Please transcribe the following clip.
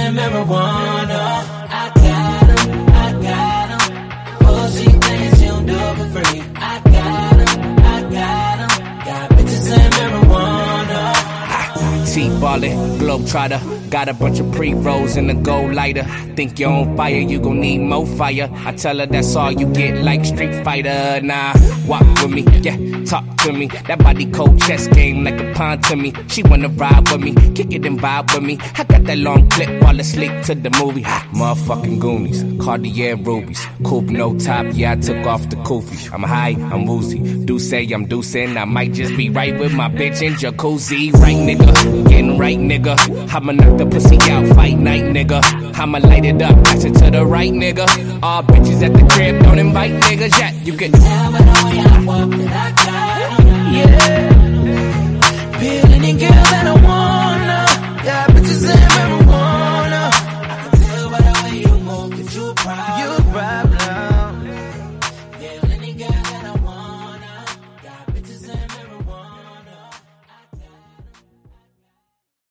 and marijuana. I got 'em. Pussy things you don't do for free. I got 'em. Got bitches and marijuana. T-ballin', globetrotter. Got a bunch of pre-rolls in the gold lighter. Think you're on fire, you gon' need more fire. I tell her that's all you get, like Street Fighter. Nah, walk with me, yeah, talk to me. That body cold chess game like a pawn to me. She wanna ride with me, kick it and vibe with me. I got that long clip while asleep to the movie. Motherfucking Goonies, Cartier rubies. Coupe no top, yeah, I took off the kufi. I'm high, I'm woozy. Do say I'm deucing, I might just be right with my bitch in jacuzzi. Right, nigga, getting right, nigga. I'ma knock the pussy out, fight night, nigga. I'ma light it up, pass it to the right, nigga. All bitches at the crib, don't invite niggas yet. You can tell by the way I walk that I got 'em. Yeah. Feeling and girl that I